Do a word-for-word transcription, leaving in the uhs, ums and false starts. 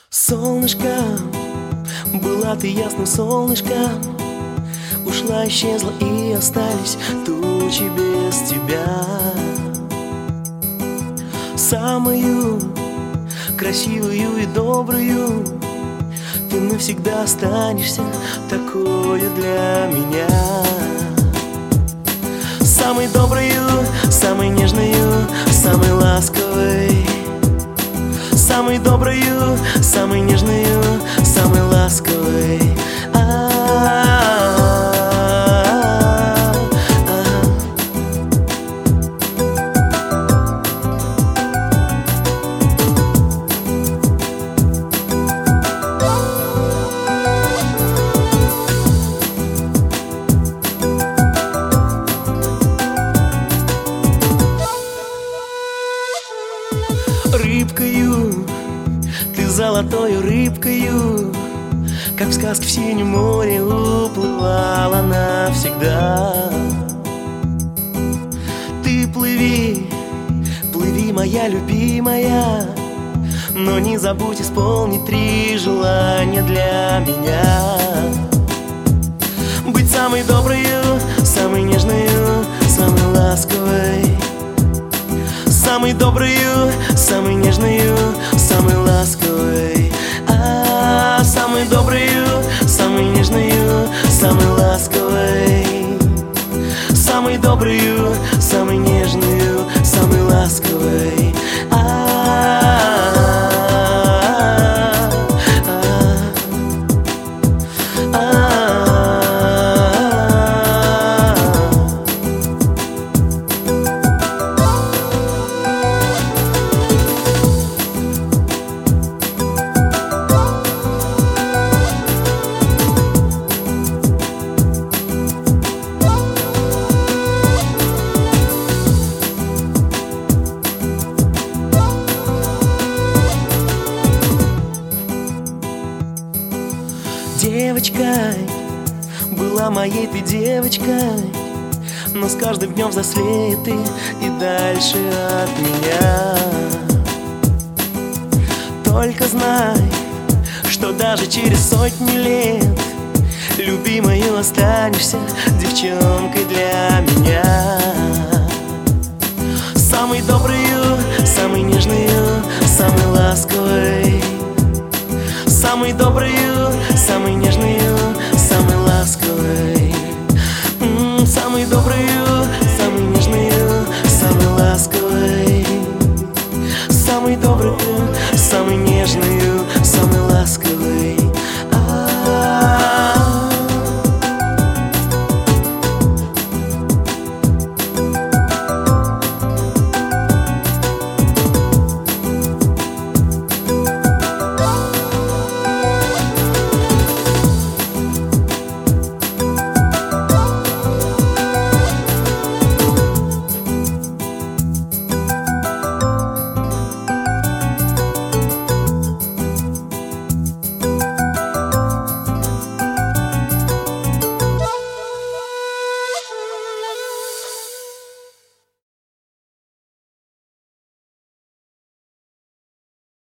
Солнышко, была ты ясным солнышком, ушла, исчезла и остались тучи без тебя. Самую красивую и добрую ты навсегда останешься такою для меня. Самой доброю, самой нежною, самой ласковой. Самой доброю, самой нежною, самой ласковой. Рыбкою, ты золотою рыбкою, как в сказке в синем море уплывала навсегда. Ты плыви, плыви, моя любимая, но не забудь исполнить три желания для меня. Быть самой доброю, самой нежною, самой ласковой. Самой доброю, самой нежною, самой ласковой. А, самой доброю, самой нежною, самой ласковой. Самой доброю, самой нежною, самой ласковой. Девочкой, была моей ты девочкой, но с каждым днем взрослеет ты и дальше от меня. Только знай, что даже через сотни лет любимою останешься девчонкой для меня. Самой доброю, самой нежною, самой ласковой. Самой доброю, самой нежною, самой ласковой. М-м, самой доброю, самой нежною, самой ласковой. Самой доброю, самой нежною,